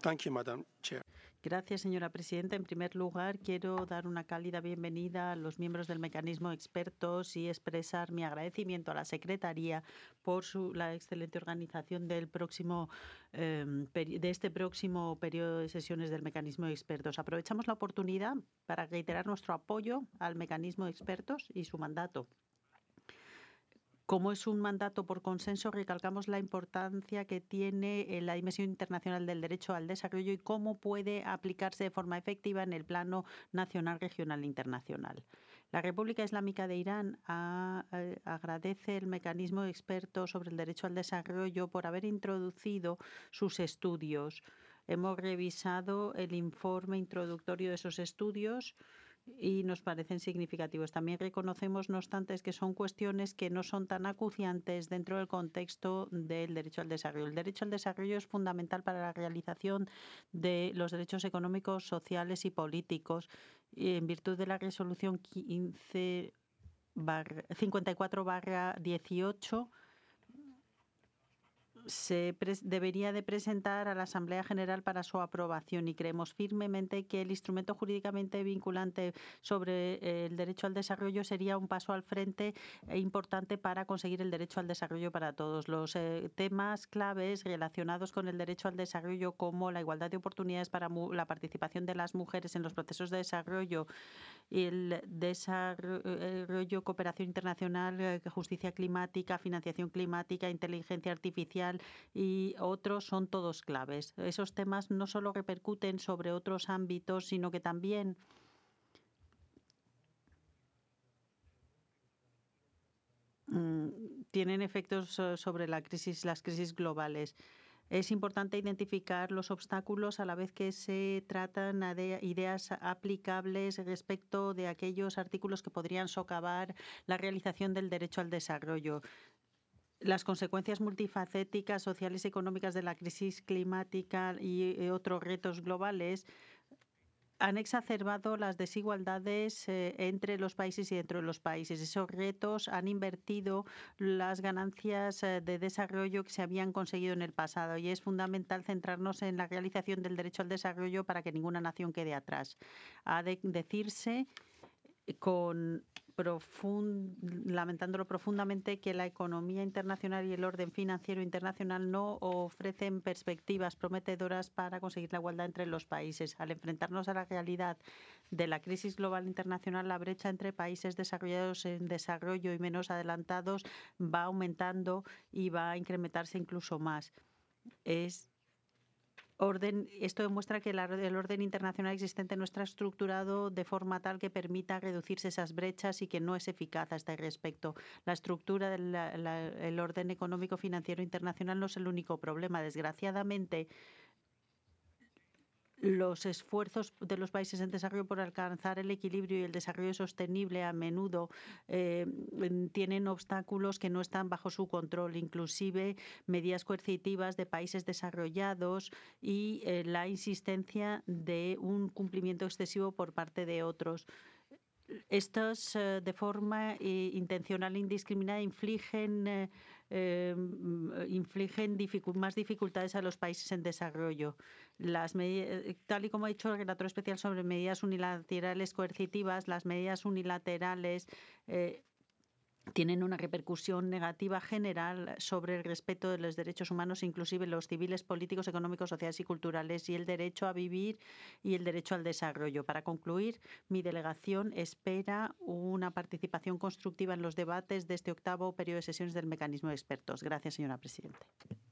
Thank you, Madam Chair. Gracias, señora presidenta. En primer lugar, quiero dar una cálida bienvenida a los miembros del mecanismo de expertos y expresar mi agradecimiento a la Secretaría por la excelente organización de este próximo periodo de sesiones del mecanismo de expertos. Aprovechamos la oportunidad para reiterar nuestro apoyo al mecanismo de expertos y su mandato. Como es un mandato por consenso, recalcamos la importancia que tiene la dimensión internacional del derecho al desarrollo y cómo puede aplicarse de forma efectiva en el plano nacional, regional e internacional. La República Islámica de Irán agradece el mecanismo de expertos sobre el derecho al desarrollo por haber introducido sus estudios. Hemos revisado el informe introductorio de esos estudios y nos parecen significativos. También reconocemos, no obstante, que son cuestiones que no son tan acuciantes dentro del contexto del derecho al desarrollo. El derecho al desarrollo es fundamental para la realización de los derechos económicos, sociales y políticos. Y en virtud de la resolución 54/18, debería de presentar a la Asamblea General para su aprobación y creemos firmemente que el instrumento jurídicamente vinculante sobre el derecho al desarrollo sería un paso al frente importante para conseguir el derecho al desarrollo para todos. Los temas claves relacionados con el derecho al desarrollo, como la igualdad de oportunidades para la participación de las mujeres en los procesos de desarrollo, el desarrollo, cooperación internacional, justicia climática, financiación climática, inteligencia artificial y otros son todos claves. Esos temas no solo repercuten sobre otros ámbitos, sino que también tienen efectos sobre las crisis globales. Es importante identificar los obstáculos a la vez que se tratan de ideas aplicables respecto de aquellos artículos que podrían socavar la realización del derecho al desarrollo. Las consecuencias multifacéticas, sociales y económicas de la crisis climática y otros retos globales han exacerbado las desigualdades entre los países y dentro de los países. Esos retos han invertido las ganancias de desarrollo que se habían conseguido en el pasado y es fundamental centrarnos en la realización del derecho al desarrollo para que ninguna nación quede atrás. Ha de decirse lamentándolo profundamente, que la economía internacional y el orden financiero internacional no ofrecen perspectivas prometedoras para conseguir la igualdad entre los países. Al enfrentarnos a la realidad de la crisis global internacional, la brecha entre países desarrollados en desarrollo y menos adelantados va aumentando y va a incrementarse incluso más. Esto demuestra que el orden internacional existente no está estructurado de forma tal que permita reducirse esas brechas y que no es eficaz a este respecto. La estructura del orden económico financiero internacional no es el único problema. Desgraciadamente, los esfuerzos de los países en desarrollo por alcanzar el equilibrio y el desarrollo sostenible a menudo tienen obstáculos que no están bajo su control, inclusive medidas coercitivas de países desarrollados y la insistencia de un cumplimiento excesivo por parte de otros. Estos, de forma intencional e indiscriminada, infligen más dificultades a los países en desarrollo. Tal y como ha dicho el relator especial sobre medidas unilaterales coercitivas, las medidas unilaterales tienen una repercusión negativa general sobre el respeto de los derechos humanos, inclusive los civiles, políticos, económicos, sociales y culturales, y el derecho a vivir y el derecho al desarrollo. Para concluir, mi delegación espera una participación constructiva en los debates de este octavo periodo de sesiones del mecanismo de expertos. Gracias, señora presidenta.